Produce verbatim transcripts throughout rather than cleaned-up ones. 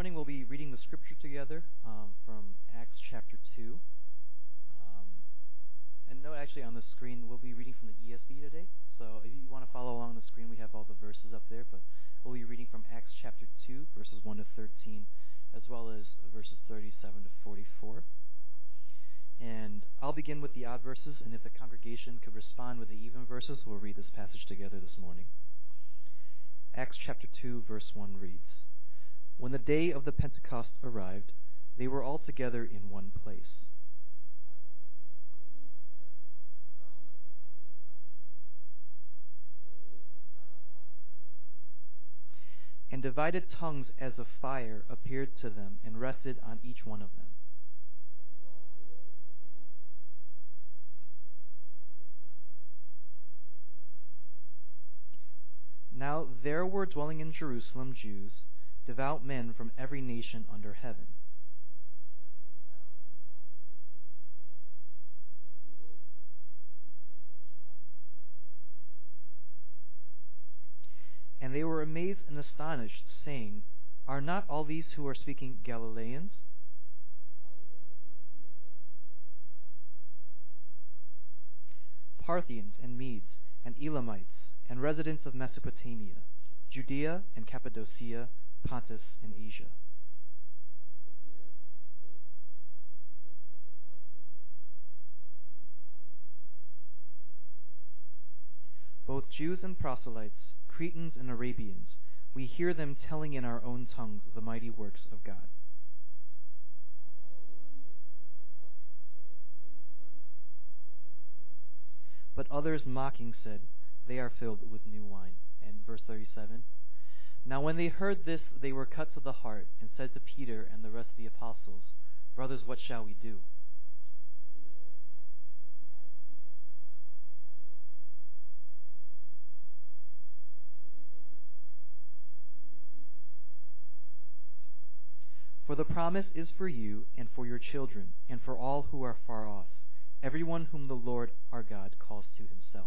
morning we'll be reading the scripture together um, from Acts chapter two. Um, and note actually on the screen we'll be reading from the E S V today. So if you want to follow along on the screen, we have all the verses up there. But we'll be reading from Acts chapter two, verses one to thirteen, as well as verses thirty-seven to forty-four. And I'll begin with the odd verses, and if the congregation could respond with the even verses, we'll read this passage together this morning. Acts chapter two, verse one reads, "When the day of the Pentecost arrived, they were all together in one place. And divided tongues as of fire appeared to them and rested on each one of them. Now there were dwelling in Jerusalem Jews, devout men from every nation under heaven. And they were amazed and astonished, saying, 'Are not all these who are speaking Galileans?' Parthians and Medes and Elamites and residents of Mesopotamia, Judea and Cappadocia, Pontus and Asia, both Jews and proselytes, Cretans and Arabians, we hear them telling in our own tongues the mighty works of God." But others mocking said, "They are filled with new wine." And verse thirty-seven, "Now when they heard this, they were cut to the heart, and said to Peter and the rest of the apostles, 'Brothers, what shall we do?' For the promise is for you and for your children and for all who are far off, everyone whom the Lord our God calls to himself."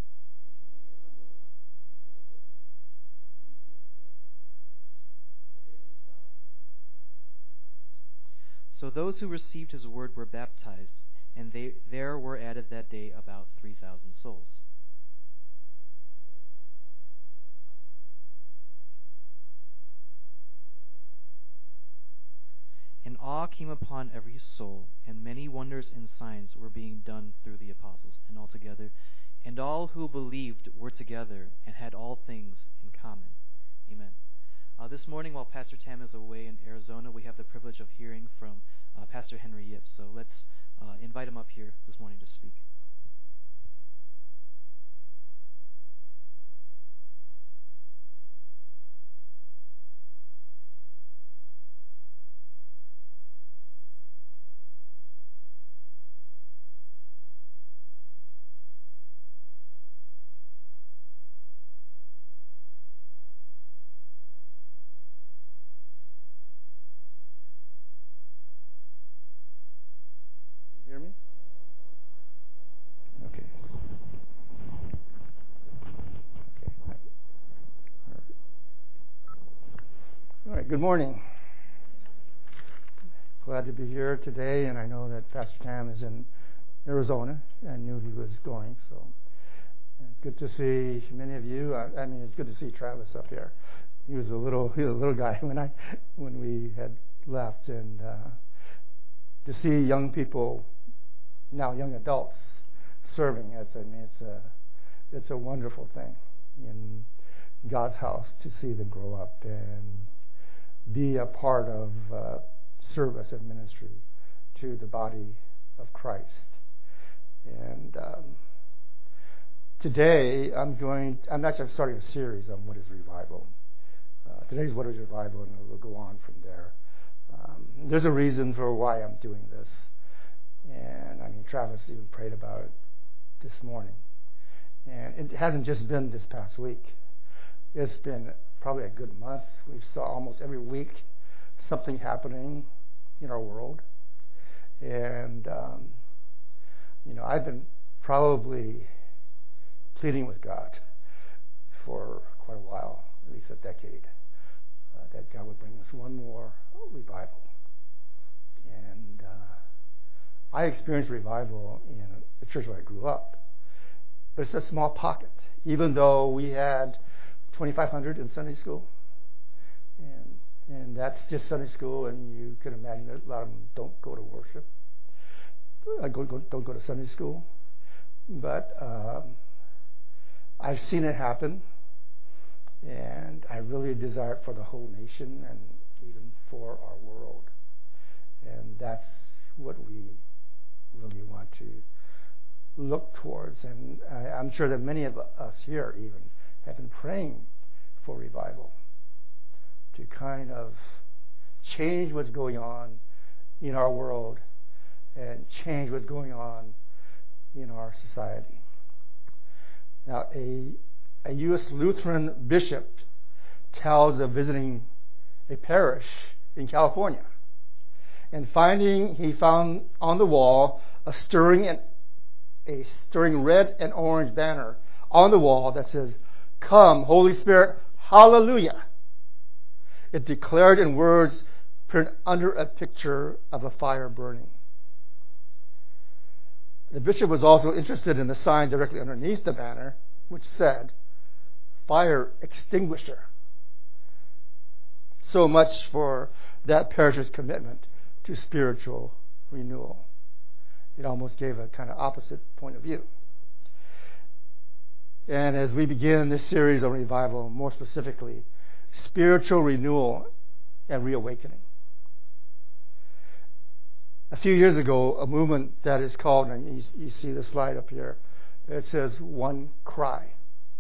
So those who received his word were baptized, and they, there were added that day about three thousand souls. And awe came upon every soul, and many wonders and signs were being done through the apostles. And altogether, and all who believed were together and had all things in common. Amen. Uh, this morning, while Pastor Tam is away in Arizona, we have the privilege of hearing from uh, Pastor Henry Yip. So let's uh, invite him up here this morning to speak. Good morning. Glad to be here today, and I know that Pastor Tam is in Arizona. I knew he was going, so good to see many of you. I, I mean, it's good to see Travis up here. He was a little, he was a little guy when I, when we had left, and uh, to see young people, now young adults, serving. It's, I mean, it's a, it's a wonderful thing in God's house to see them grow up and be a part of uh, service and ministry to the body of Christ. And um, today I'm going, I'm actually starting a series on what is revival. Uh, today's what is revival, and we'll go on from there. Um, there's a reason for why I'm doing this. And I mean, Travis even prayed about it this morning. And it hasn't just been this past week. It's been probably a good month. We saw almost every week something happening in our world. And, um, you know, I've been probably pleading with God for quite a while, at least a decade, that God would bring us one more revival. And uh, I experienced revival in the church where I grew up. But it's a small pocket, even though we had twenty-five hundred in Sunday school. And and that's just Sunday school, and you can imagine that a lot of them don't go to worship. I go, go, don't go to Sunday school. But um, I've seen it happen, and I really desire it for the whole nation and even for our world. And that's what we really want to look towards. And I, I'm sure that many of us here even have been praying for revival to kind of change what's going on in our world and change what's going on in our society. Now, a, a U S Lutheran bishop tells of visiting a parish in California and finding he found on the wall a stirring and a stirring red and orange banner on the wall that says, "Come, Holy Spirit, hallelujah." It declared in words printed under a picture of a fire burning. The bishop was also interested in the sign directly underneath the banner, which said, "Fire extinguisher." So much for that parish's commitment to spiritual renewal. It almost gave a kind of opposite point of view. And as we begin this series on revival, more specifically, spiritual renewal and reawakening. A few years ago, a movement that is called, and you, you see the slide up here, it says One Cry,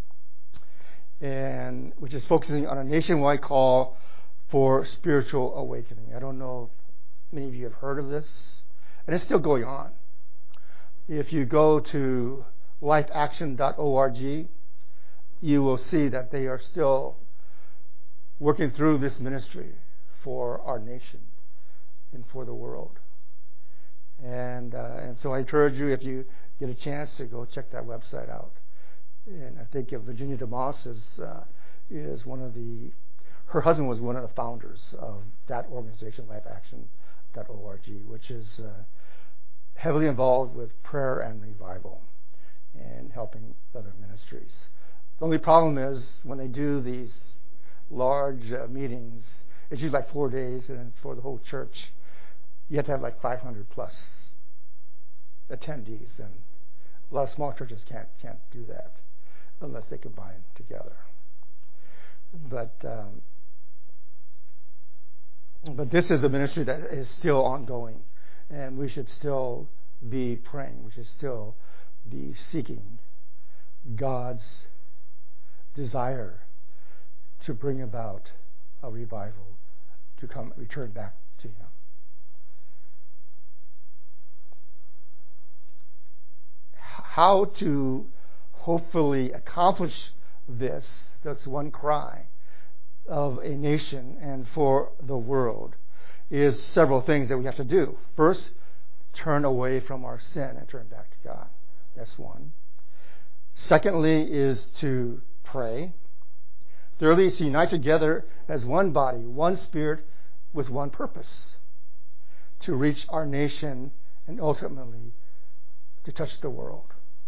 and which is focusing on a nationwide call for spiritual awakening. I don't know if many of you have heard of this, and it's still going on. If you go to life action dot org, you will see that they are still working through this ministry for our nation and for the world. And uh, and so I encourage you, if you get a chance, to go check that website out. And I think of Virginia DeMoss is uh, is one of the, her husband was one of the founders of that organization, life action dot org, which is uh, heavily involved with prayer and revival and helping other ministries. The only problem is when they do these large uh, meetings, it's usually like four days and it's for the whole church. You have to have like five hundred plus attendees, and a lot of small churches can't can't do that unless they combine together. But um, but this is a ministry that is still ongoing, and we should still be praying. We should still be seeking God's desire to bring about a revival, to come return back to Him. How to hopefully accomplish this, that's one cry of a nation and for the world, is several things that we have to do. First, turn away from our sin and turn back to God. That's one. Secondly is to pray. Thirdly is to unite together as one body, one spirit, with one purpose, to reach our nation and ultimately to touch the world.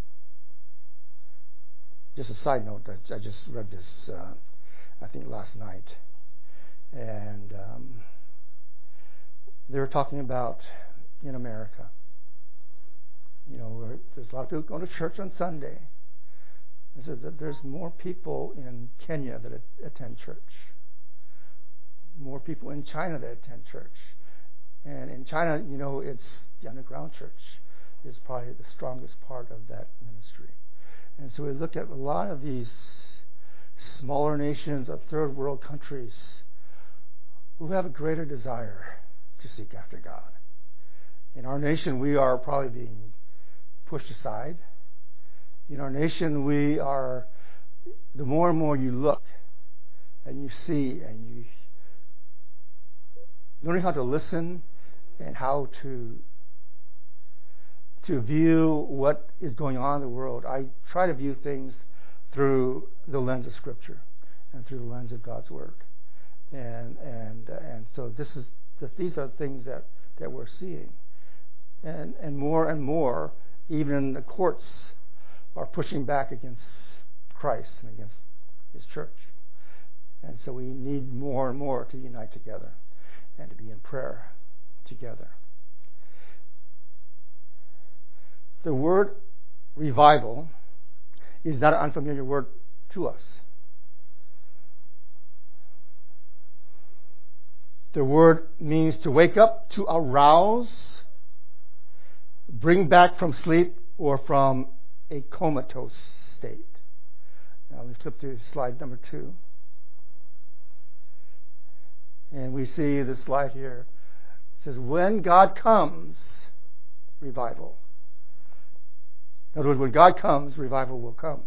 Just a side note, I just read this, uh, I think last night, and um, they were talking about in America, you know, there's a lot of people going to church on Sunday. They said that there's more people in Kenya that attend church, more people in China that attend church, and in China, you know, it's the underground church is probably the strongest part of that ministry. And so we look at a lot of these smaller nations of third world countries who have a greater desire to seek after God. In our nation, we are probably being pushed aside. In our nation, we are, the more and more you look and you see and you learning how to listen and how to to view what is going on in the world, I try to view things through the lens of Scripture and through the lens of God's Word. And and and so this is these are things that, that we're seeing. And and more and more, even the courts are pushing back against Christ and against His church. And so we need more and more to unite together and to be in prayer together. The word revival is not an unfamiliar word to us. The word means to wake up, to arouse, bring back from sleep, or from a comatose state. Now we flip to slide number two. And we see this slide here. It says, when God comes, revival. In other words, when God comes, revival will come.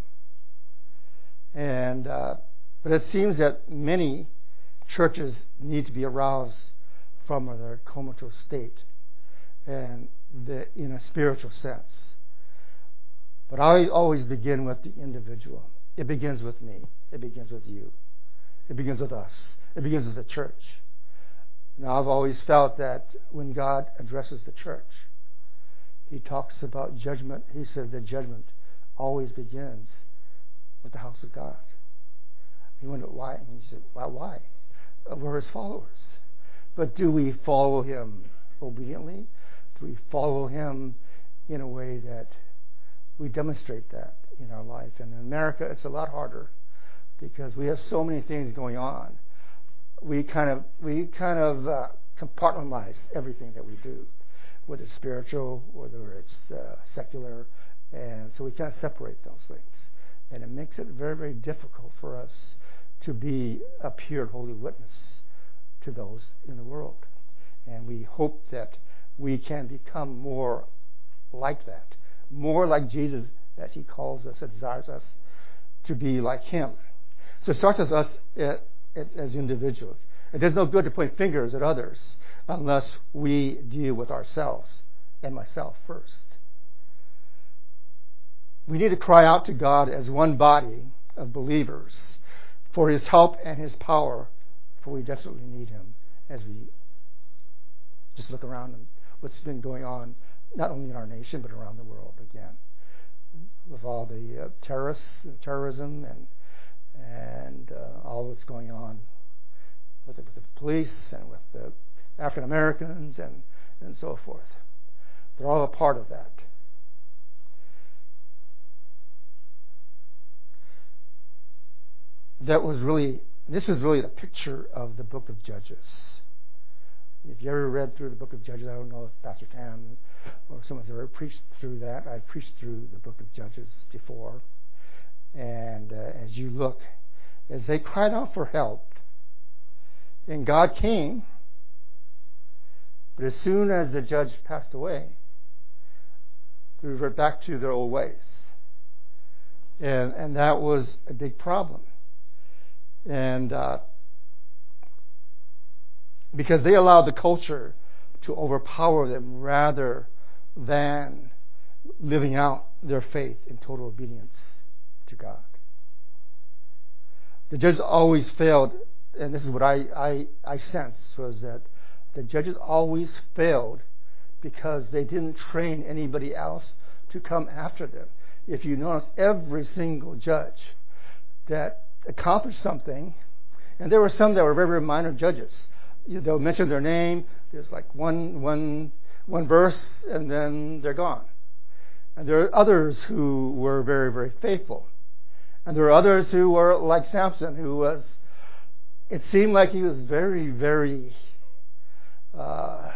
And uh, but it seems that many churches need to be aroused from their comatose state, and the, in a spiritual sense. But I always begin with the individual. It begins with me. It begins with you. It begins with us. It begins with the church. Now, I've always felt that when God addresses the church, He talks about judgment. He says that judgment always begins with the house of God. You wonder why? And he said, why? Why? We're His followers. But do we follow Him obediently? Do we follow Him in a way that we demonstrate that in our life? And in America, it's a lot harder because we have so many things going on. We kind of we kind of uh, compartmentalize everything that we do, whether it's spiritual, whether it's uh, secular, and so we kind of separate those things, and it makes it very, very difficult for us to be a pure, holy witness to those in the world. And we hope that we can become more like that, more like Jesus, as He calls us and desires us to be like Him. So it starts with us uh, as individuals. It does no good to point fingers at others unless we deal with ourselves and myself first. We need to cry out to God as one body of believers for His help and His power, for we desperately need Him as we just look around and what's been going on, not only in our nation, but around the world again, with all the uh, terrorists, and terrorism, and and uh, all that's going on with the, with the police and with the African Americans and, and so forth. They're all a part of that. That was really, this was really the picture of the book of Judges. If you ever read through the book of Judges, I don't know if Pastor Tam or someone's ever preached through that. I've preached through the book of Judges before. And uh, as you look, as they cried out for help, and God came, but as soon as the judge passed away, they reverted back to their old ways. And, and that was a big problem. And uh, because they allowed the culture to overpower them rather than living out their faith in total obedience to God. The judges always failed, and this is what I, I, I sensed, was that the judges always failed because they didn't train anybody else to come after them. If you notice, every single judge that accomplished something, and there were some that were very, very minor judges. They'll mention their name, there's like one, one, one verse, and then they're gone. And there are others who were very, very faithful. And there are others who were like Samson, who was, it seemed like he was very, very uh,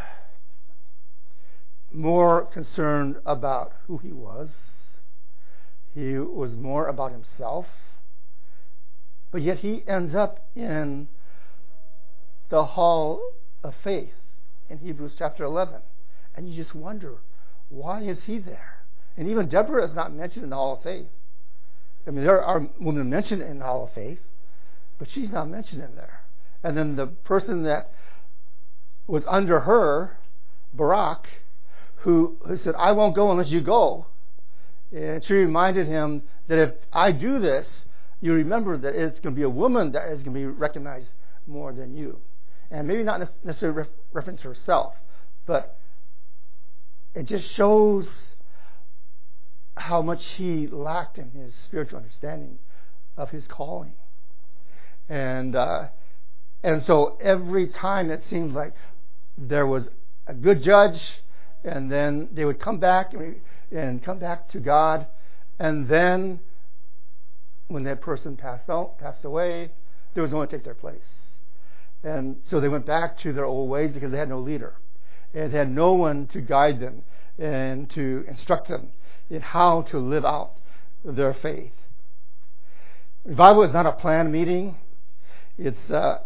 more concerned about who he was. He was more about himself. But yet he ends up in the hall of faith in Hebrews chapter eleven. And you just wonder, why is he there? And even Deborah is not mentioned in the hall of faith. I mean, there are women mentioned in the hall of faith, but she's not mentioned in there. And then the person that was under her, Barak, who, who said, I won't go unless you go. And she reminded him that if I do this, you remember that it's going to be a woman that is going to be recognized more than you. And maybe not necessarily ref- reference herself, but it just shows how much he lacked in his spiritual understanding of his calling. And uh, and so every time it seemed like there was a good judge, and then they would come back and, and come back to God, and then when that person passed out, passed away, there was no one to take their place. And so they went back to their old ways because they had no leader. And they had no one to guide them and to instruct them in how to live out their faith. Revival is not a planned meeting. It's uh,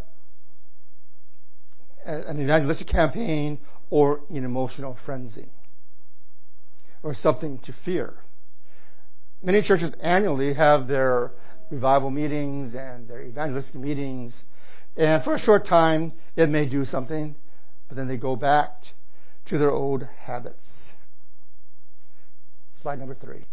an evangelistic campaign or an emotional frenzy or something to fear. Many churches annually have their revival meetings and their evangelistic meetings. And for a short time, it may do something, but then they go back to their old habits. Slide number three.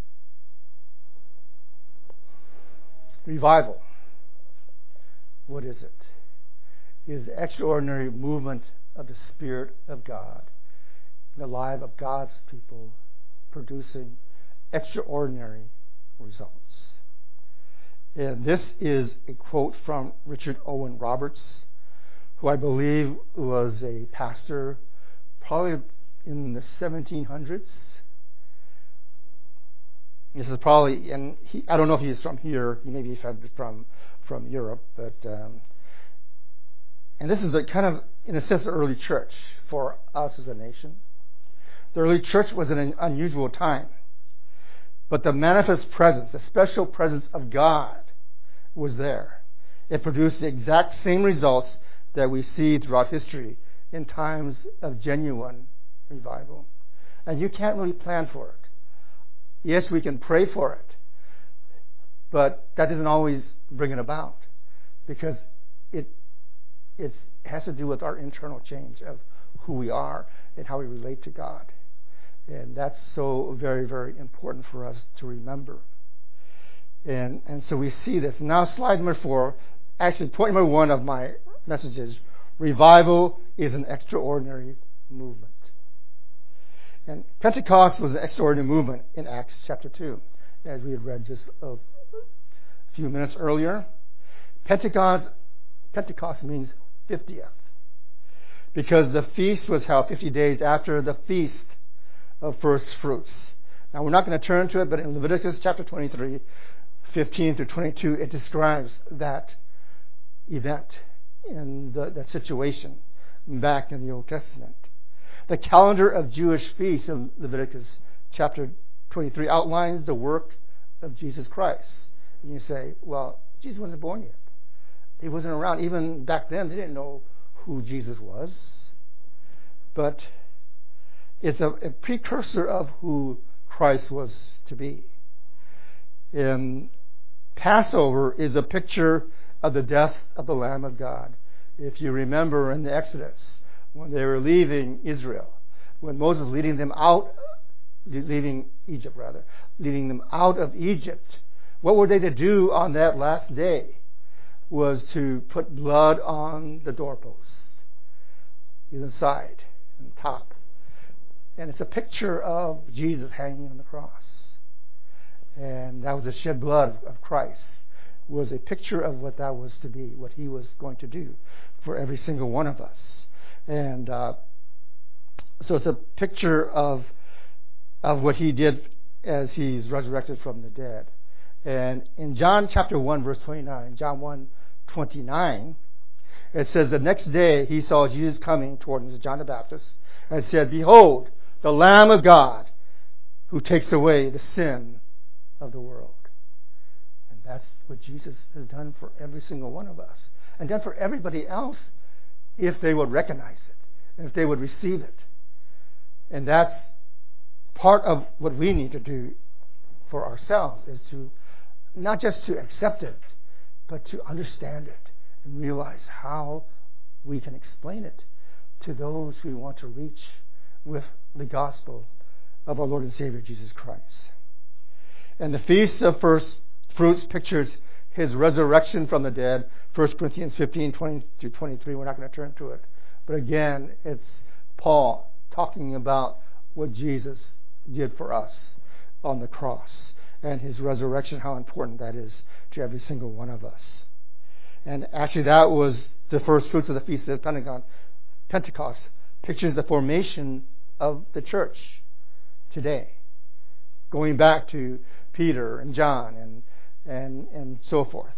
Revival. What is it? It is the extraordinary movement of the Spirit of God in the life of God's people, producing extraordinary results. And this is a quote from Richard Owen Roberts, who I believe was a pastor probably in the seventeen hundreds. This is probably, and he, I don't know if he's from here. He may be from from Europe, but um, and this is the kind of, in a sense, the early church for us as a nation. The early church was an unusual time, but the manifest presence, the special presence of God, was there. It produced the exact same results that we see throughout history in times of genuine revival, and you can't really plan for it. Yes, we can pray for it, but that doesn't always bring it about, because it it's, it has to do with our internal change of who we are and how we relate to God. And that's so very, very important for us to remember. And and so we see this. Now slide number four, actually point number one of my message is, revival is an extraordinary movement. And Pentecost was an extraordinary movement in Acts chapter two, as we had read just a few minutes earlier. Pentecost, Pentecost means fiftieth, because the feast was held fifty days after the feast of first fruits. Now we're not going to turn to it, but in Leviticus chapter twenty-three, fifteen through twenty-two, it describes that event and the, that situation back in the Old Testament. The calendar of Jewish feasts in Leviticus chapter twenty-three outlines the work of Jesus Christ. And you say, well, Jesus wasn't born yet. He wasn't around. Even back then, they didn't know who Jesus was. But it's a, a precursor of who Christ was to be. And Passover is a picture of the death of the Lamb of God. If you remember in the Exodus, when they were leaving Israel, when Moses was leading them out, leaving Egypt rather, leading them out of Egypt, what were they to do on that last day? Was to put blood on the doorposts, either side and top. And it's a picture of Jesus hanging on the cross. And that was the shed blood of Christ. It was a picture of what that was to be, what he was going to do for every single one of us. And uh, so it's a picture of of what he did as he's resurrected from the dead. And in John chapter one, verse twenty-nine, John one, twenty-nine, it says, the next day he saw Jesus coming toward him, John the Baptist, and said, behold, the Lamb of God who takes away the sin of the world. And that's what Jesus has done for every single one of us, and done for everybody else if they would recognize it, and if they would receive it. And that's part of what we need to do for ourselves, is to not just to accept it, but to understand it and realize how we can explain it to those we want to reach with the gospel of our Lord and Savior Jesus Christ. And the Feast of First Fruits pictures His resurrection from the dead, First Corinthians fifteen, twenty to twenty-three. We're not going to turn to it. But again, it's Paul talking about what Jesus did for us on the cross and His resurrection, how important that is to every single one of us. And actually that was the first fruits of the Feast of Pentecost. Pentecost pictures the formation of the church today, going back to Peter and John and and and so forth.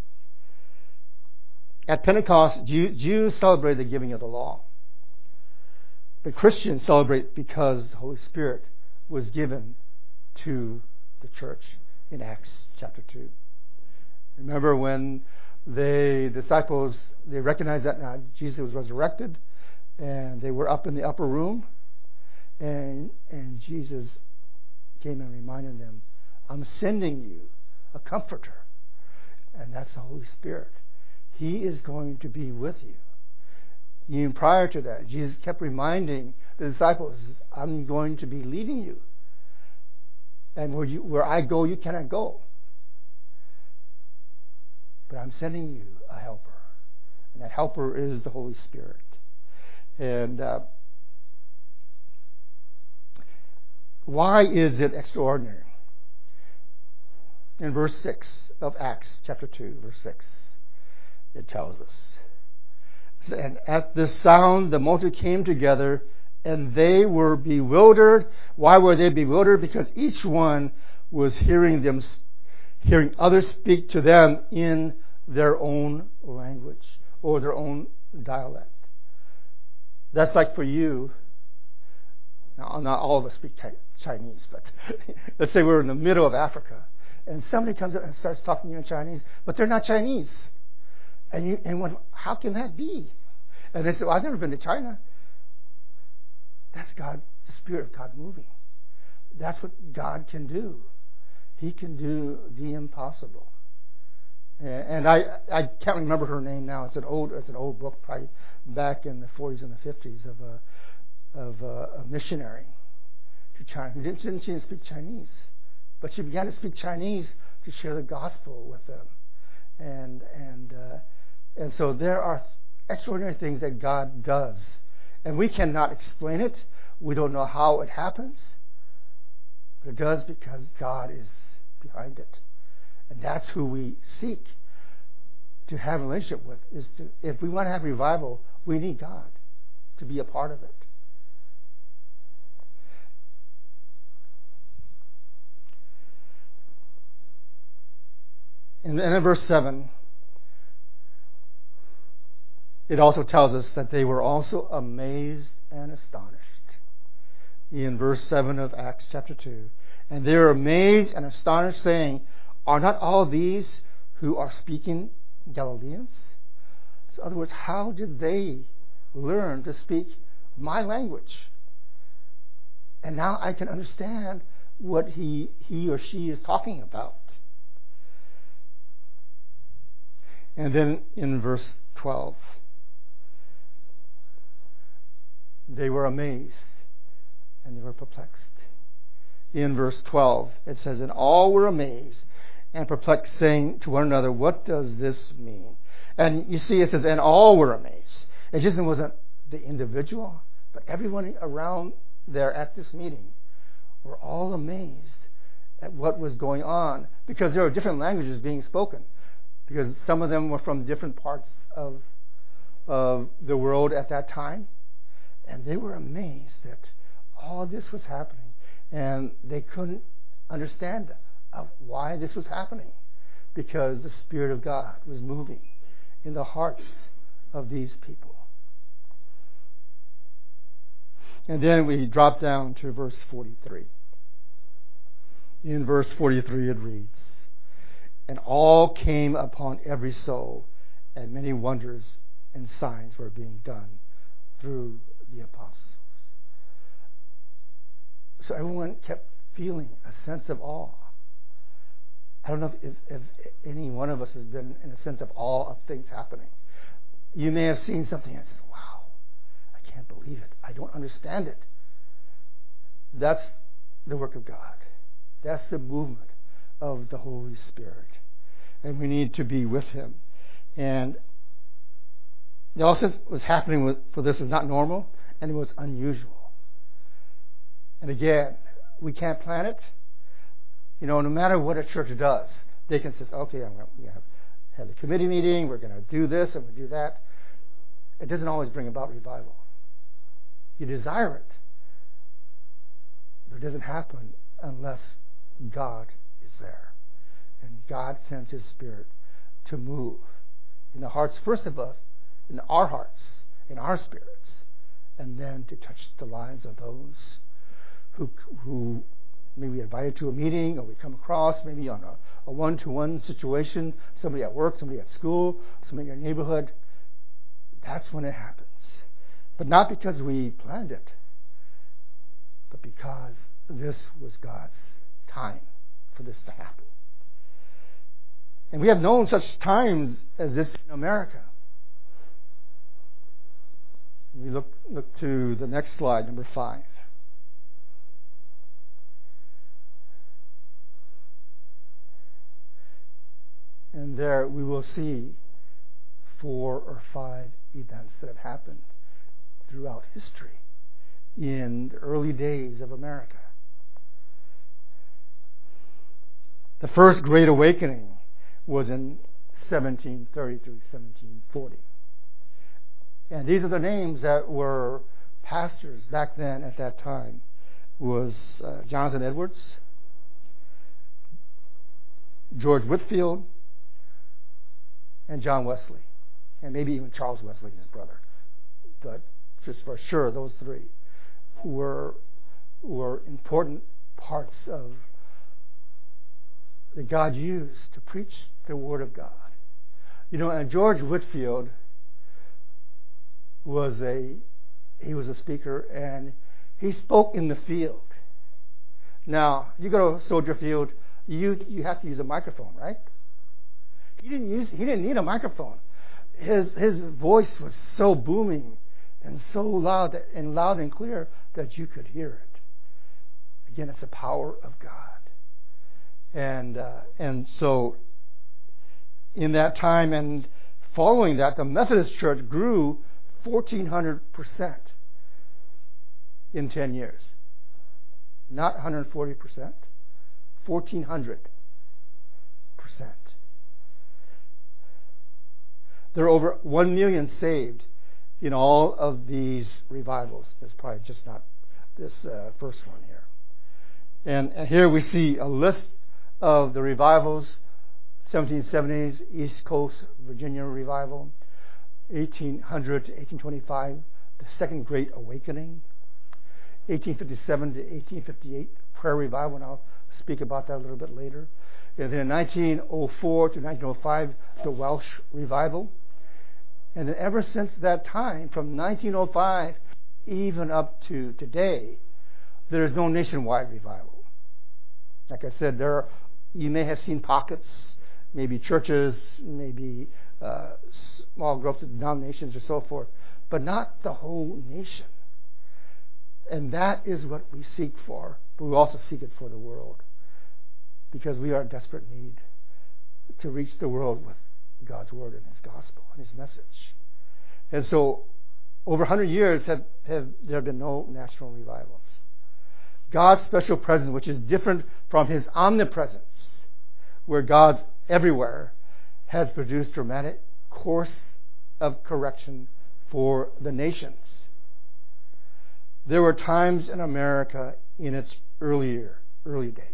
At Pentecost, Jew, Jews celebrate the giving of the law, but Christians celebrate because the Holy Spirit was given to the church in Acts chapter two. Remember when the disciples, they recognized that now Jesus was resurrected, and they were up in the upper room, and and Jesus came and reminded them, I'm sending you a comforter, and that's the Holy Spirit. He is going to be with you. Even prior to that, Jesus kept reminding the disciples, I'm going to be leading you. And where you, where I go, you cannot go. But I'm sending you a helper. And that helper is the Holy Spirit. And uh, why is it extraordinary? In verse six of Acts chapter two, verse six, it tells us. And at this sound, the multitude came together, and they were bewildered. Why were they bewildered? Because each one was hearing them, hearing others speak to them in their own language or their own dialect. That's like for you. Now, not all of us speak Chinese, but let's say we're in the middle of Africa, and somebody comes up and starts talking in Chinese, but they're not Chinese. And you and when, how can that be? And they say, well, I've never been to China. That's God, the Spirit of God moving. That's what God can do. He can do the impossible. And I I can't remember her name now. It's an old it's an old book, probably back in the forties and the fifties, of a of a, a missionary to China. She didn't, she didn't speak Chinese, but she began to speak Chinese to share the gospel with them. And and uh, and so there are extraordinary things that God does, and we cannot explain it. We don't know how it happens, but it does because God is behind it, and that's who we seek to have a relationship with. Is to, if we want to have revival, we need God to be a part of it. And in verse seven, it also tells us that they were also amazed and astonished. In verse seven of Acts chapter two. And they were amazed and astonished, saying, are not all these who are speaking Galileans? So in other words, how did they learn to speak my language? And now I can understand what he, he or she is talking about. And then in verse twelve, they were amazed and they were perplexed. In verse twelve, it says, and all were amazed and perplexed, saying to one another, what does this mean? And you see, it says, and all were amazed. It just wasn't the individual, but everyone around there at this meeting were all amazed at what was going on, because there were different languages being spoken. Because some of them were from different parts of, of the world at that time. And they were amazed that all this was happening. And they couldn't understand why this was happening. Because the Spirit of God was moving in the hearts of these people. And then we drop down to verse forty-three. In verse forty-three it reads, and all came upon every soul, and many wonders and signs were being done through the apostles. So everyone kept feeling a sense of awe. I don't know if, if, if any one of us has been in a sense of awe of things happening. You may have seen something and said, wow, I can't believe it. I don't understand it. That's the work of God. That's the movement of the Holy Spirit. and we need to be with Him. And all this was happening with, for this is not normal, and it was unusual. And again, we can't plan it. You know, no matter what a church does, they can say, okay, I'm going to we have, have a committee meeting, we're going to do this and we do that. It doesn't always bring about revival. You desire it, but it doesn't happen unless God is there. And God sends His Spirit to move in the hearts, first of us, in our hearts, in our spirits, and then to touch the lives of those who who maybe invited to a meeting, or we come across maybe on a, a one-to-one situation, somebody at work, somebody at school, somebody in your neighborhood. That's when it happens. But not because we planned it, but because this was God's time for this to happen. And we have known such times as this in America. We look, look to the next slide, number five. And there we will see four or five events that have happened throughout history in the early days of America. The first Great Awakening was in seventeen thirty through seventeen forty. And these are the names that were pastors back then at that time. Was uh, Jonathan Edwards, George Whitefield, and John Wesley, and maybe even Charles Wesley, his brother. But just for sure, those three were were important parts of that God used to preach the Word of God. You know, and George Whitefield was a he was a speaker, and he spoke in the field. Now, you go to a soldier field, you you have to use a microphone, right? He didn't use. He didn't need a microphone. His his voice was so booming and so loud that, and loud and clear that you could hear it. Again, it's the power of God. And uh, and so, in that time and following that, the Methodist Church grew fourteen hundred percent in ten years. Not one hundred forty percent, fourteen hundred percent. There are over one million saved in all of these revivals. It's probably just not this uh, first one here. And, and here we see a list of the revivals. seventeen seventies, East Coast Virginia Revival. eighteen hundred to eighteen twenty-five, the Second Great Awakening. eighteen fifty-seven to eighteen fifty-eight, Prayer Revival, and I'll speak about that a little bit later. And then nineteen oh four to nineteen oh five, the Welsh Revival. And then ever since that time, from nineteen oh five even up to today, there is no nationwide revival. Like I said, there are, you may have seen pockets, maybe churches, maybe uh, small groups of denominations or so forth, but not the whole nation. And that is what we seek for, but we also seek it for the world, because we are in desperate need to reach the world with God's Word and His gospel and His message. And so, over one hundred years, have, have there have been no national revivals. God's special presence, which is different from His omnipresence, where God's everywhere, has produced dramatic course of correction for the nations. There were times in America in its earlier, early days.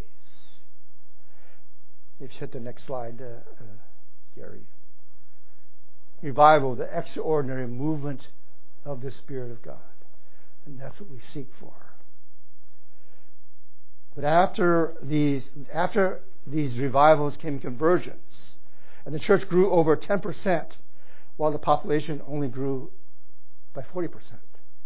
If you hit the next slide, uh, uh, Gary. Revival, the extraordinary movement of the Spirit of God. And that's what we seek for. But after these, after these revivals came conversions, and the church grew over ten percent, while the population only grew by forty percent.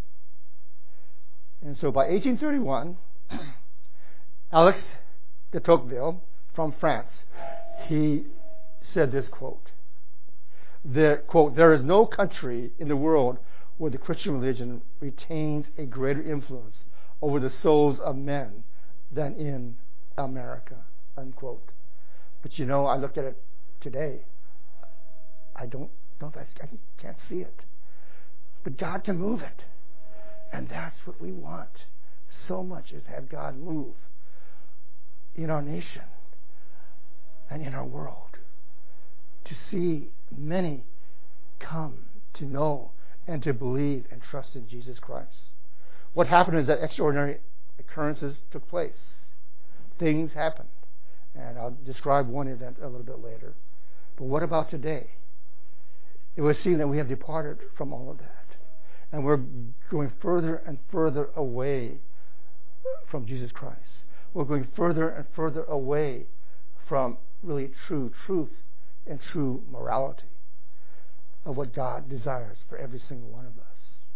And so by eighteen thirty-one, Alex de Tocqueville from France, he said this quote, the, quote, "There is no country in the world where the Christian religion retains a greater influence over the souls of men than in America," unquote. But you know, I look at it today? I don't know if I, I can't see it. But God can move it. And that's what we want so much, is to have God move in our nation and in our world. To see many come to know and to believe and trust in Jesus Christ. What happened is that extraordinary occurrences took place. Things happened. And I'll describe one event a little bit later. But what about today? It was seen that we have departed from all of that. And we're going further and further away from Jesus Christ. We're going further and further away from really true truth and true morality of what God desires for every single one of us.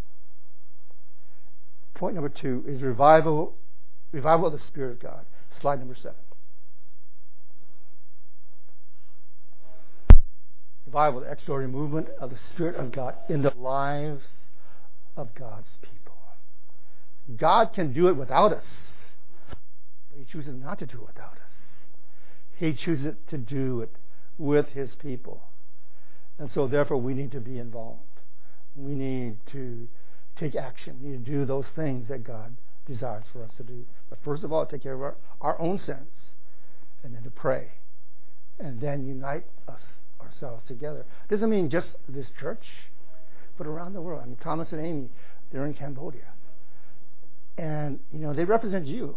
Point number two is revival, revival of the Spirit of God. Slide number seven. Revival, the extraordinary movement of the Spirit of God in the lives of God's people. God can do it without us, but He chooses not to do it without us. He chooses to do it with His people. And so therefore we need to be involved. We need to take action. We need to do those things that God desires for us to do. But first of all, take care of our, our own sins, and then to pray, and then unite us ourselves together. Doesn't mean just this church, but around the world. I mean, Thomas and Amy, they're in Cambodia. And, you know, they represent you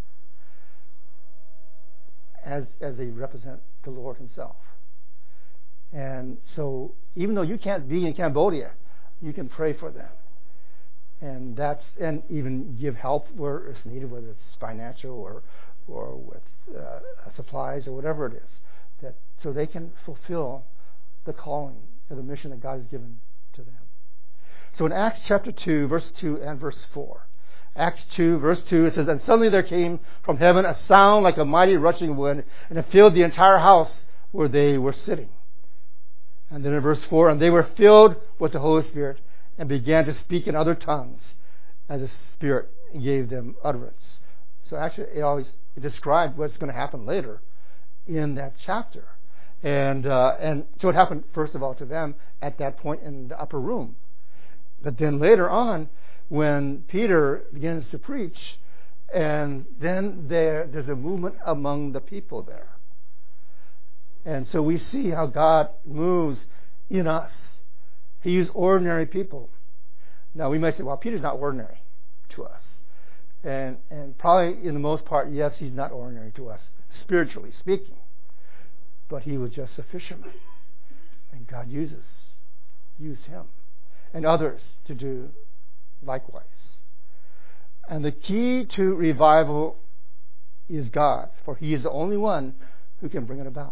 as, as they represent the Lord Himself. And so, even though you can't be in Cambodia, you can pray for them. And that's, and even give help where it's needed, whether it's financial or, or with uh, supplies or whatever it is, that so they can fulfill the calling or the mission that God has given to them. So in Acts chapter two, verse two and verse four, Acts two, verse two, it says, "And suddenly there came from heaven a sound like a mighty rushing wind, and it filled the entire house where they were sitting." And then in verse four, "And they were filled with the Holy Spirit and began to speak in other tongues as the Spirit gave them utterance." So actually, it always it described what's going to happen later in that chapter. And uh, and so it happened, first of all, to them at that point in the upper room. But then later on, when Peter begins to preach, and then there there's a movement among the people there. And so we see how God moves in us. He used ordinary people. Now we may say, well, Peter's not ordinary to us. And and probably in the most part, yes, he's not ordinary to us, spiritually speaking. But he was just a fisherman. And God uses, used him and others to do likewise. And the key to revival is God, for He is the only one who can bring it about.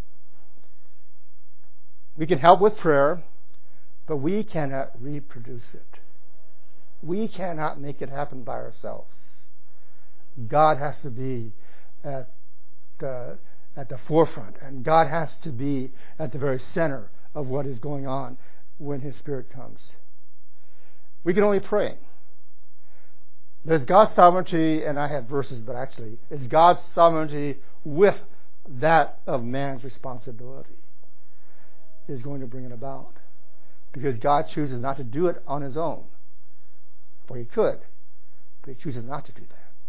We can help with prayer, but we cannot reproduce it. We cannot make it happen by ourselves. God has to be at the, at the forefront, and God has to be at the very center of what is going on when His Spirit comes. We can only pray. There's God's sovereignty, and I have verses, but actually, it's God's sovereignty with that of man's responsibility is going to bring it about. Because God chooses not to do it on His own. For He could, but He chooses not to do that.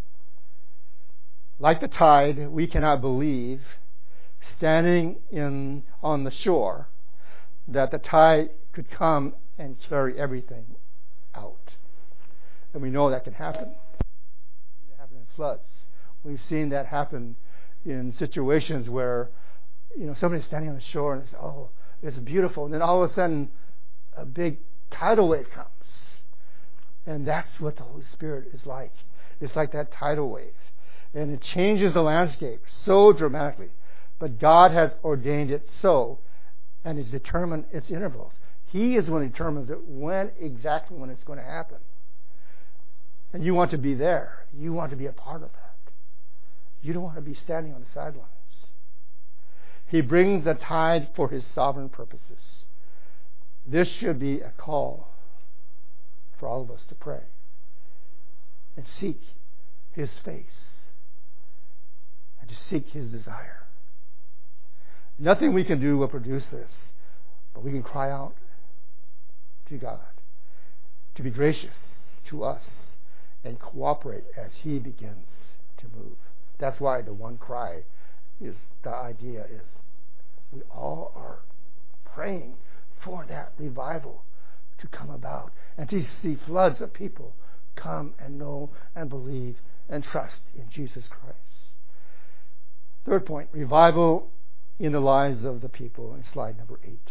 Like the tide, we cannot believe, standing in on the shore, that the tide could come and carry everything out. And we know that can happen. We've seen that happen in floods. We've seen that happen in situations where, you know, somebody's standing on the shore and says, "Oh, it's beautiful," and then all of a sudden, a big tidal wave comes. And that's what the Holy Spirit is like. It's like that tidal wave. And it changes the landscape so dramatically. But God has ordained it so, and He's determined its intervals. He is the one who determines it when exactly when it's going to happen. And you want to be there. You want to be a part of that. You don't want to be standing on the sidelines. He brings the tide for His sovereign purposes. This should be a call for all of us to pray and seek His face and to seek His desire. Nothing we can do will produce this, but we can cry out to God to be gracious to us and cooperate as He begins to move. That's why the one cry is, the idea is, we all are praying for that revival to come about and to see floods of people come and know and believe and trust in Jesus Christ. Third point, revival in the lives of the people in slide number eight.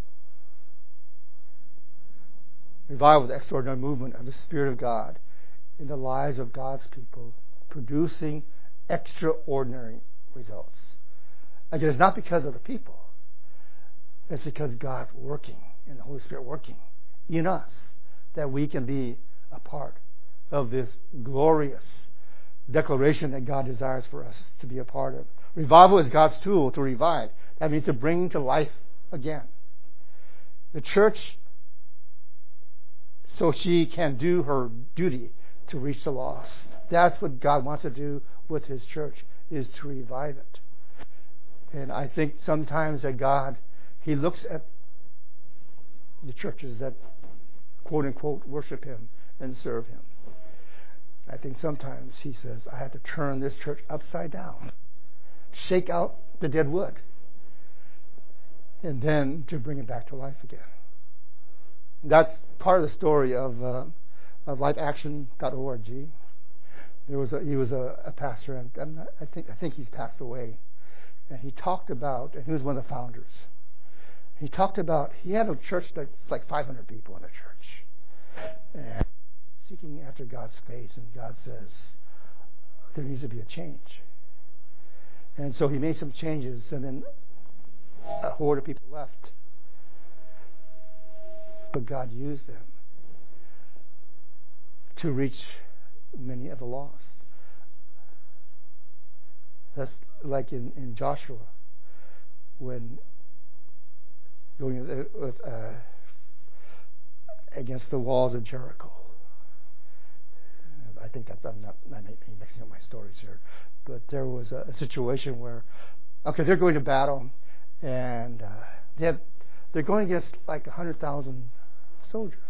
Revival, the extraordinary movement of the Spirit of God in the lives of God's people, producing extraordinary results. Again, it's not because of the people. It's because God working and the Holy Spirit working in us that we can be a part of this glorious declaration that God desires for us to be a part of. Revival is God's tool to revive. That means to bring to life again. The church, so she can do her duty to reach the lost. That's what God wants to do with His church, is to revive it. And I think sometimes that God, He looks at the churches that quote unquote worship Him and serve Him. I think sometimes He says, I have to turn this church upside down, shake out the dead wood, and then to bring it back to life again. That's part of the story of uh, of life action dot org. There was a, he was a, a pastor, and I'm not, I think I think he's passed away, and he talked about, and he was one of the founders. He talked about he had a church that's like five hundred people in the church, and seeking after God's face, and God says there needs to be a change. And so he made some changes, and then a horde of people left. But God used them to reach many of the lost. That's like in, in Joshua, when going with, uh, against the walls of Jericho. I think that's, I'm not, I may be mixing up my stories here, but there was a, a situation where, okay, they're going to battle, and uh, they have, they're going against like a hundred thousand soldiers,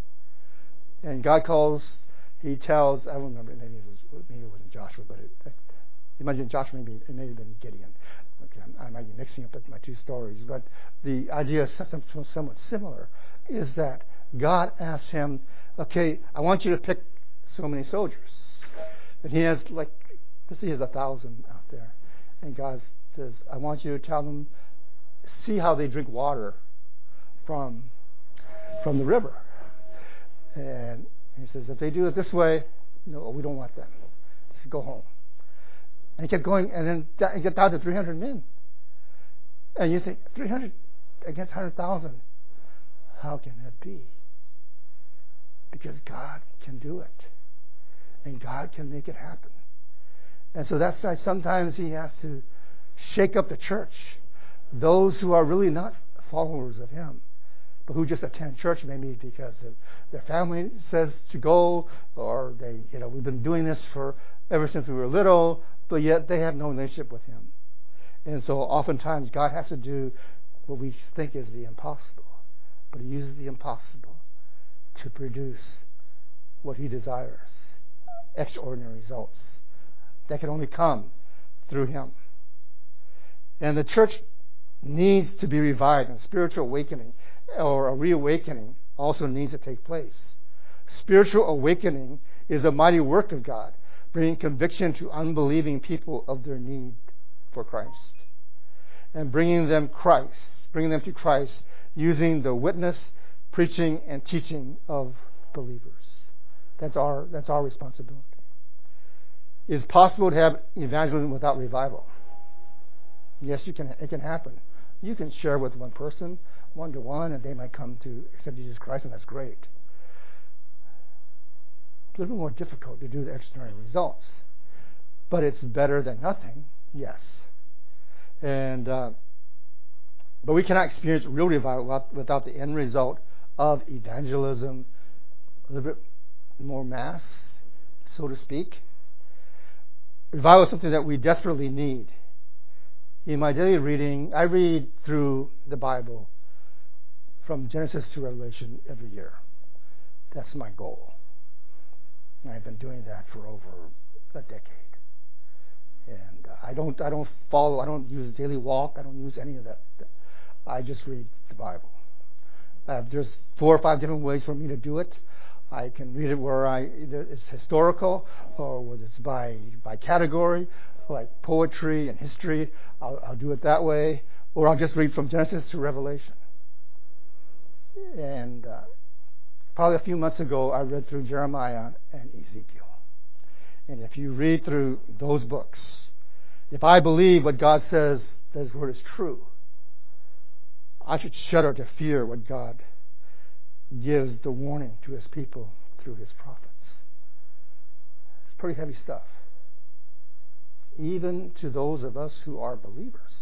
and God calls, He tells, I don't remember, maybe it was, maybe it wasn't Joshua, but it, it, imagine Joshua, maybe it may have been Gideon. Okay, I might be mixing up my two stories, but the idea is somewhat similar. Is that God asks him, okay, I want you to pick so many soldiers, and he has like, let's say he has a thousand out there, and God says, I want you to tell them, see how they drink water from from the river, and he says, if they do it this way, no, we don't want them. Just go home. And he kept going, and then he got down to three hundred men. And you think, three hundred against one hundred thousand, how can that be? Because God can do it. And God can make it happen. And so that's why sometimes He has to shake up the church. Those who are really not followers of Him, but who just attend church maybe because their family says to go, or they, you know, we've been doing this for ever since we were little, but yet they have no relationship with Him. And so oftentimes God has to do what we think is the impossible, but He uses the impossible to produce what He desires, extraordinary results that can only come through Him. And the church needs to be revived, and spiritual awakening or a reawakening also needs to take place. Spiritual awakening is a mighty work of God, bringing conviction to unbelieving people of their need for Christ, and bringing them Christ, bringing them to Christ using the witness, preaching, and teaching of believers. That's our that's our responsibility. It's possible to have evangelism without revival. Yes, you can. It can happen. You can share with one person, one to one, and they might come to accept Jesus Christ, and that's great. It's a little more difficult to do the extraordinary results, but it's better than nothing. Yes, and uh, but we cannot experience real revival without, without the end result of evangelism, a little bit more mass, so to speak. Revival is something that we desperately need In my daily reading, I read through the Bible from Genesis to Revelation every year. That's my goal. And I've been doing that for over a decade. And uh, I don't I don't follow, I don't use Daily Walk, I don't use any of that. I just read the Bible. Uh, there's four or five different ways for me to do it. I can read it where I it's historical, or whether it's by by category, like poetry and history. I'll, I'll do it that way, or I'll just read from Genesis to Revelation. And uh, probably a few months ago, I read through Jeremiah and Ezekiel. And if you read through those books, if I believe what God says, that His Word is true, I should shudder to fear what God gives the warning to His people through His prophets. It's pretty heavy stuff. Even to those of us who are believers.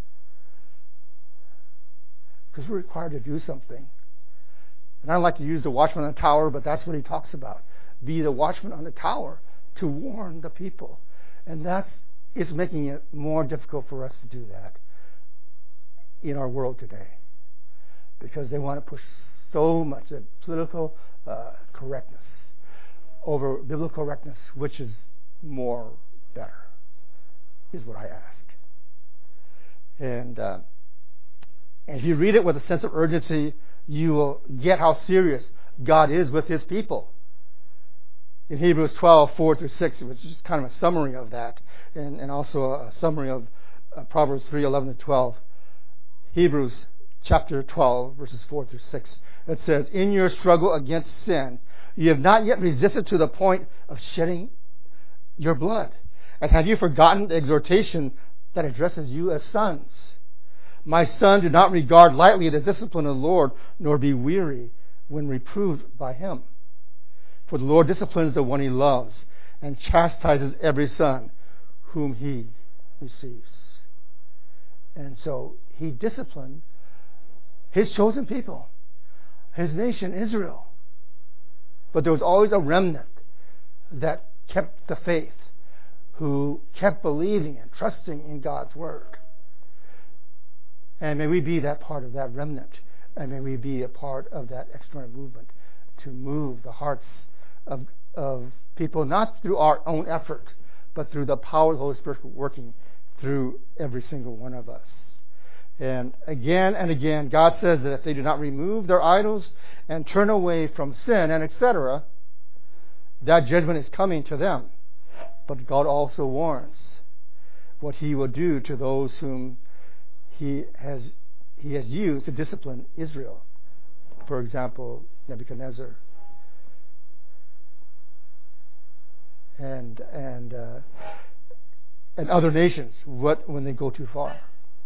Because we're required to do something. And I don't like to use the watchman on the tower, but that's what he talks about. Be the watchman on the tower to warn the people. And that's it's making it more difficult for us to do that in our world today. Because they want to push so much of political uh, correctness over biblical correctness, which is more better, is what I ask. And, uh, and if you read it with a sense of urgency, you will get how serious God is with His people. In Hebrews twelve, four through six, which is just kind of a summary of that, and, and also a summary of uh, Proverbs three, eleven to twelve. Hebrews chapter twelve, verses four through six. It says, in your struggle against sin, you have not yet resisted to the point of shedding your blood. And have you forgotten the exhortation that addresses you as sons? My son, do not regard lightly the discipline of the Lord, nor be weary when reproved by Him. For the Lord disciplines the one He loves, and chastises every son whom He receives. And so He disciplined His chosen people, His nation, Israel. But there was always a remnant that kept the faith, who kept believing and trusting in God's Word. And may we be that part of that remnant. And may we be a part of that external movement to move the hearts of, of people, not through our own effort, but through the power of the Holy Spirit working through every single one of us. And again and again, God says that if they do not remove their idols and turn away from sin and et cetera, that judgment is coming to them. But God also warns what He will do to those whom He has He has used to discipline Israel. For example, Nebuchadnezzar and and uh, and other nations. What when they go too far?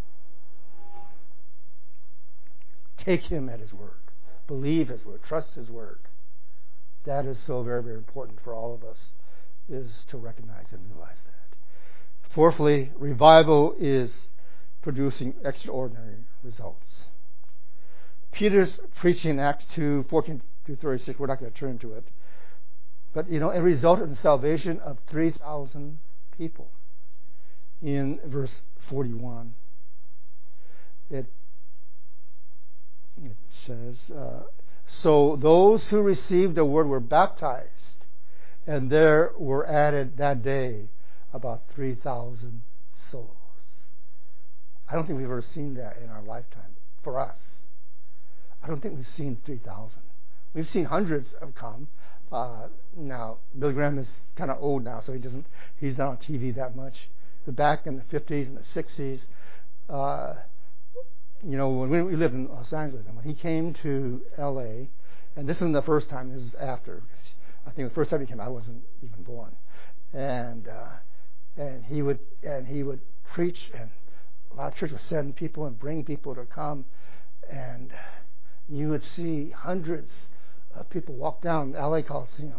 Take Him at His word. Believe His word. Trust His word. That is so very, very important for all of us, is to recognize and realize that. Fourthly, revival is producing extraordinary results. Peter's preaching in Acts two, fourteen through thirty-six, we're not going to turn to it. But, you know, it resulted in the salvation of three thousand people. In verse forty-one, it It says, uh, so those who received the word were baptized, and there were added that day about three thousand souls. I don't think we've ever seen that in our lifetime, for us. I don't think we've seen three thousand. We've seen hundreds have come. Uh, now, Billy Graham is kind of old now, so he doesn't, he's not on T V that much. But back in the fifties and the sixties, uh, you know, when we, we lived in Los Angeles, and when he came to L A, and this isn't the first time, this is after. I think the first time he came, I wasn't even born, and uh, and he would and he would preach, and a lot of churches would send people and bring people to come, and you would see hundreds of people walk down the L A Coliseum,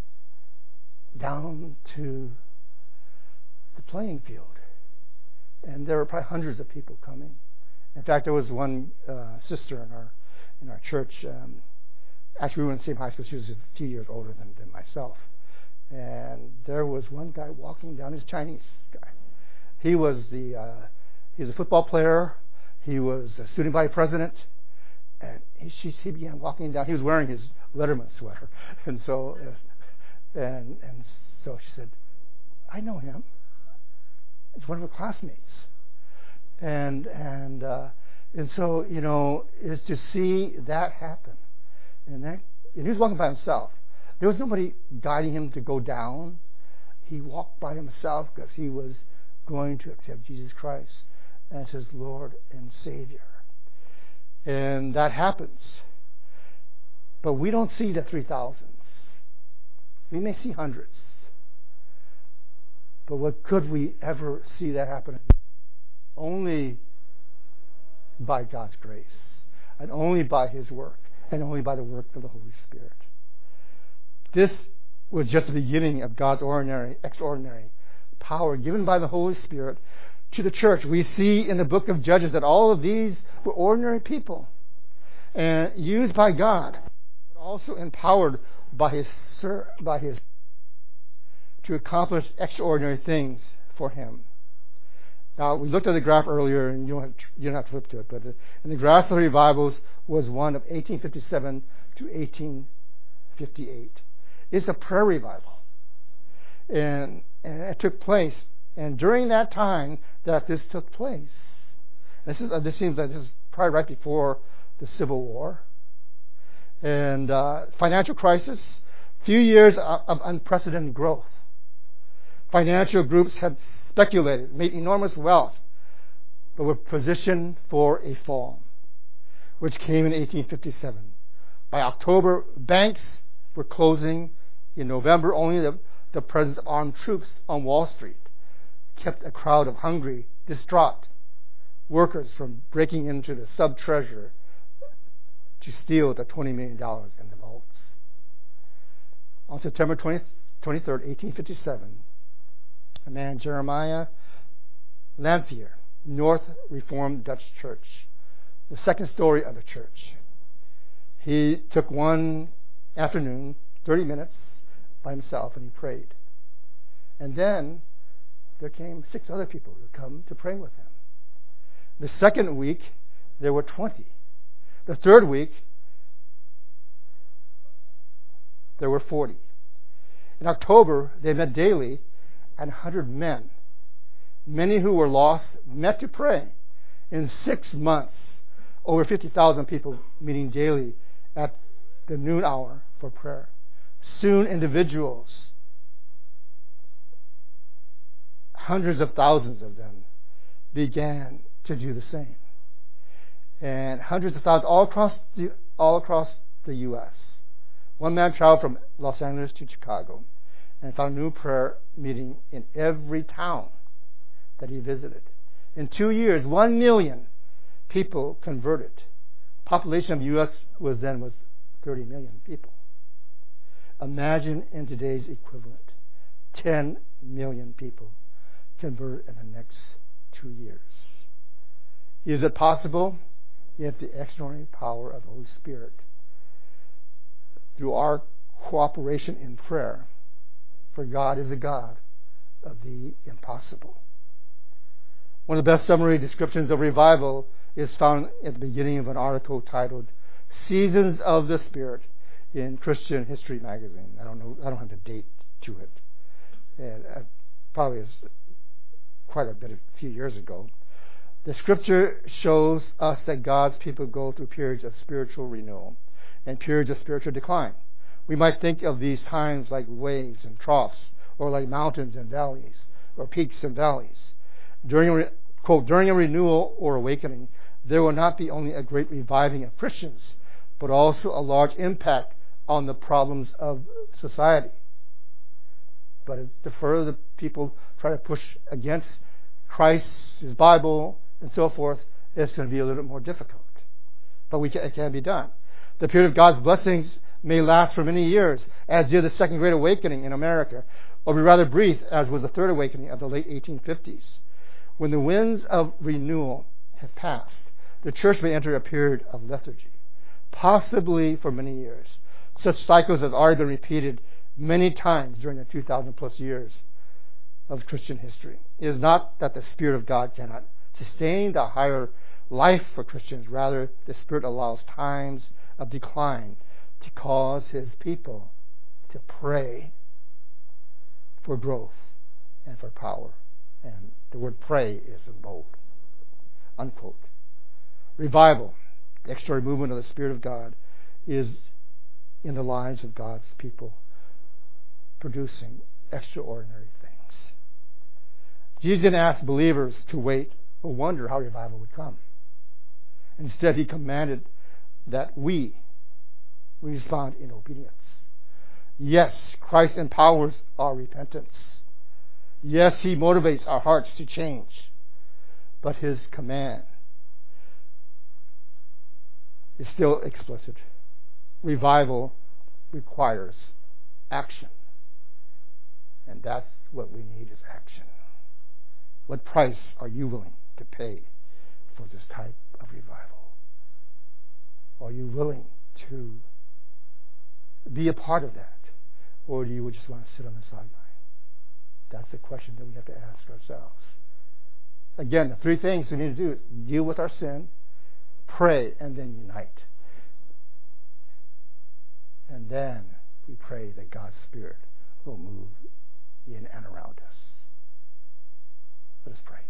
down to the playing field, and there were probably hundreds of people coming. In fact, there was one uh, sister in our in our church. Um, actually, we were in the same high school. She was a few years older than, than myself. And there was one guy walking down. His Chinese guy. He was the uh, He was a football player. He was a student body president. And he, she, he began walking down. He was wearing his Letterman sweater. And so, uh, and, and so she said, I know him. It's one of her classmates. And, and, uh, and so, you know, is to see that happen. And that, and he was walking by himself. There was nobody guiding him to go down. He walked by himself because he was going to accept Jesus Christ as his Lord and Savior. And that happens. But we don't see the three thousands. We may see hundreds. But what could we ever see that happen? Only by God's grace. And only by his work. And only by the work of the Holy Spirit. This was just the beginning of God's ordinary, extraordinary power given by the Holy Spirit to the church. We see in the book of Judges that all of these were ordinary people and used by God, but also empowered by his by his to accomplish extraordinary things for him. Now, we looked at the graph earlier, and you don't have, you don't have to flip to it, but the, and the graph of the revivals was one of eighteen fifty-seven to eighteen fifty-eight. It's a prayer revival. And, and it took place. And during that time that this took place, this, is, uh, this seems like this is probably right before the Civil War, and uh, financial crisis, few years of, of unprecedented growth. Financial groups had speculated, made enormous wealth, but were positioned for a fall, which came in eighteen fifty-seven. By October, banks were closing. In November, only the, the presence of armed troops on Wall Street kept a crowd of hungry, distraught workers from breaking into the sub-treasurer to steal the twenty million dollars in the vaults. On September twenty-third, eighteen fifty-seven, a man, Jeremiah Lanphier, North Reformed Dutch Church, the second story of the church. He took one afternoon, thirty minutes by himself, and he prayed. And then there came six other people who come to pray with him. The second week, there were twenty. The third week, there were forty. In October, they met daily, and one hundred men, many who were lost, met to pray. In six months, over fifty thousand people meeting daily at the noon hour for prayer. Soon, individuals, hundreds of thousands of them, began to do the same. And hundreds of thousands all across the, all across the U S One man traveled from Los Angeles to Chicago and found a new prayer meeting in every town that he visited. In two years, one million people converted. Population of the U S was then was thirty million people. Imagine in today's equivalent, ten million people converted in the next two years. Is it possible? If the extraordinary power of the Holy Spirit, through our cooperation in prayer, for God is the God of the impossible. One of the best summary descriptions of revival is found at the beginning of an article titled Seasons of the Spirit in Christian History magazine. I don't know, I don't have the date to it. And uh, probably is quite a bit, a few years ago. The scripture shows us that God's people go through periods of spiritual renewal and periods of spiritual decline. We might think of these times like waves and troughs, or like mountains and valleys, or peaks and valleys. During a, quote, during a renewal or awakening, there will not be only a great reviving of Christians, but also a large impact on the problems of society. But the further the people try to push against Christ, His Bible, and so forth, it's going to be a little bit more difficult. But we can, it can be done. The period of God's blessings may last for many years, as did the Second Great Awakening in America, or be rather brief, as was the Third Awakening of the late eighteen fifties. When the winds of renewal have passed, the church may enter a period of lethargy, possibly for many years. Such cycles have already been repeated many times during the two thousand plus years of Christian history. It is not that the Spirit of God cannot sustaining the higher life for Christians. Rather, the Spirit allows times of decline to cause His people to pray for growth and for power. And the word pray is in bold. Unquote. Revival, the extraordinary movement of the Spirit of God, is in the lives of God's people, producing extraordinary things. Jesus didn't ask believers to wait or wonder how revival would come. Instead, He commanded that we respond in obedience. Yes, Christ empowers our repentance. Yes, He motivates our hearts to change. But His command is still explicit. Revival requires action. And that's what we need, is action. What price are you willing to pay for this type of revival? Are you willing to be a part of that? Or do you just want to sit on the sideline? That's the question that we have to ask ourselves. Again, the three things we need to do is deal with our sin, pray, and then unite. And then we pray that God's Spirit will move in and around us. Let us pray.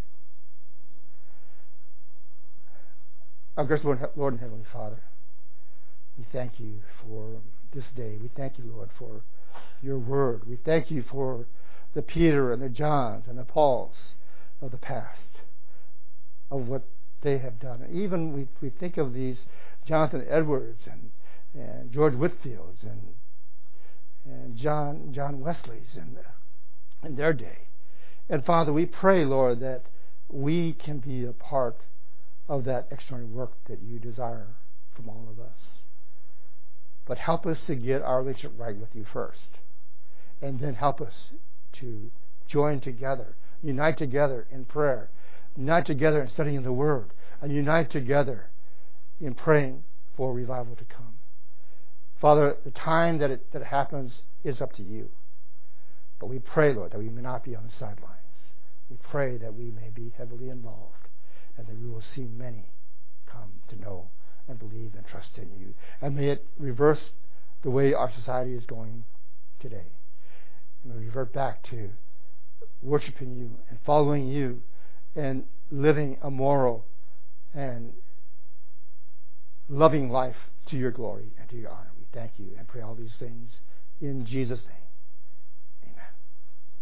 Our gracious Lord, Lord and Heavenly Father, we thank You for this day. We thank You, Lord, for Your Word. We thank You for the Peter and the Johns and the Pauls of the past, of what they have done. And even we, we think of these Jonathan Edwards and, and George Whitfields and and John John Wesley's in, in their day. And Father, we pray, Lord, that we can be a part of that extraordinary work that You desire from all of us. But help us to get our relationship right with You first. And then help us to join together, unite together in prayer, unite together in studying the Word, and unite together in praying for revival to come. Father, the time that it, that it happens is up to You. But we pray, Lord, that we may not be on the sidelines. We pray that we may be heavily involved and that we will see many come to know and believe and trust in You. And may it reverse the way our society is going today. And we revert back to worshiping You and following You and living a moral and loving life to Your glory and to Your honor. We thank You and pray all these things in Jesus' name.